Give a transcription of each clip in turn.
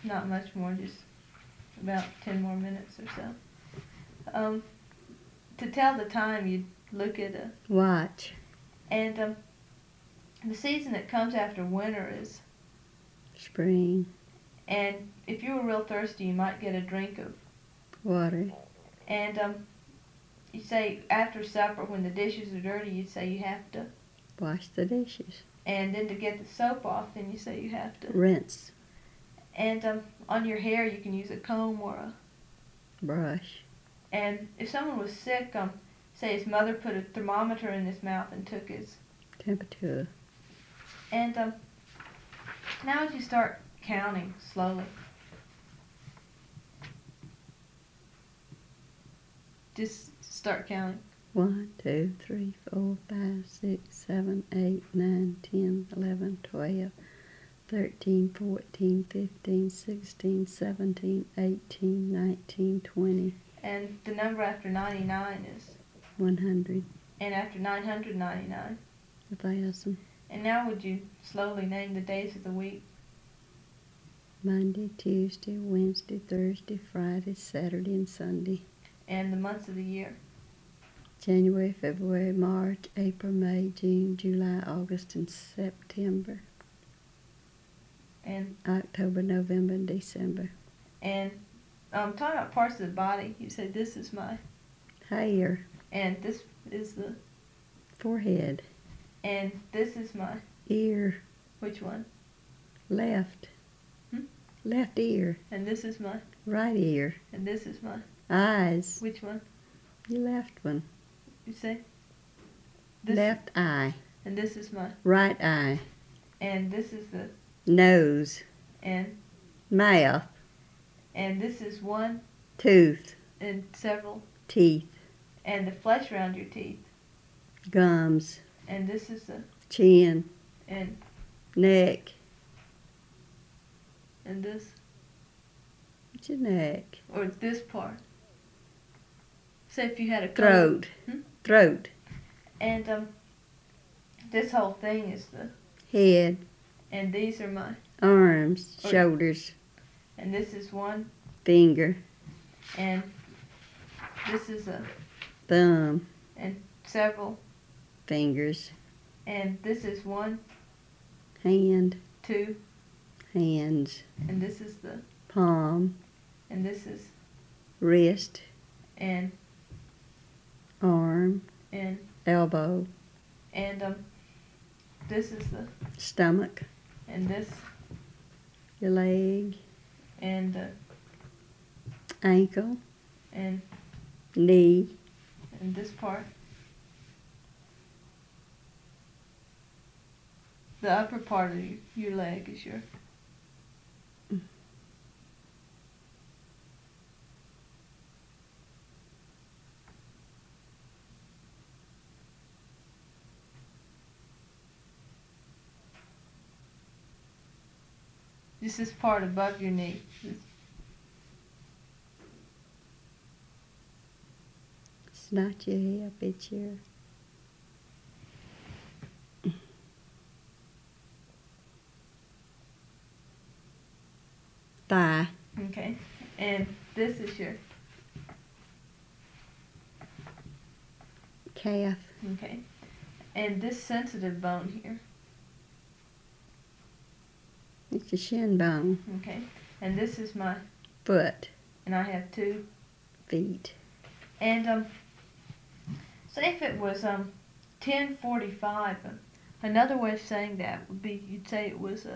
not much more, just about 10 more minutes or so. To tell the time, you'd look at a watch. and the season that comes after winter is Spring. And if you were real thirsty, you might get a drink of Water. And you say after supper, when the dishes are dirty, you'd say you have to. Wash the dishes. And then to get the soap off, then you say you have to. Rinse. And on your hair, you can use a comb or a brush. And if someone was sick, say his mother put a thermometer in his mouth and took his temperature. And now as you start counting slowly, just start counting. 1, 2, 3, 4, 5, 6, 7, 8, 9, 10, 11, 12, 13, 14, 15, 16, 17, 18, 19, 20. And the number after 99 is 100. And after 999. 1,000. And now would you slowly name the days of the week? Monday, Tuesday, Wednesday, Thursday, Friday, Saturday, and Sunday. And the months of the year? January, February, March, April, May, June, July, August, and September. And October, November, and December. And talking about parts of the body, you say this is my hair. And this is the forehead. And this is my ear. Which one? Left. Left ear. And this is my right ear. And this is my eyes. Which one? Your left one. You say? This left eye. And this is my right eye. And this is the nose. And mouth. And this is one tooth. And several teeth. And the flesh around your teeth. Gums. And this is the chin. And neck. And this? What's your neck? Or this part. Say if you had a throat. Throat. And this whole thing is the head. And these are my arms, shoulders. And this is one finger. And this is a thumb. And several fingers. And this is one hand. Two hands. And this is the palm. And this is wrist. And arm. And elbow. And this is the stomach. And this your leg. And ankle. And knee. And this part. The upper part of your leg is your This is part above your knee. It's not your hip, it's your thigh. Okay. And this is your calf. Okay. And this sensitive bone here. It's your shin bone. Okay. And this is my foot. And I have 2 feet. And say if it was 10:45, another way of saying that would be you'd say it was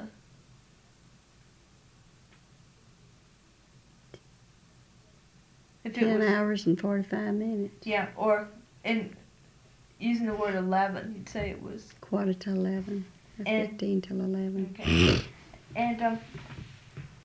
10 hours and 45 minutes. Yeah, or in using the word 11, you'd say it was 11:15 or 15 till 11. Okay. And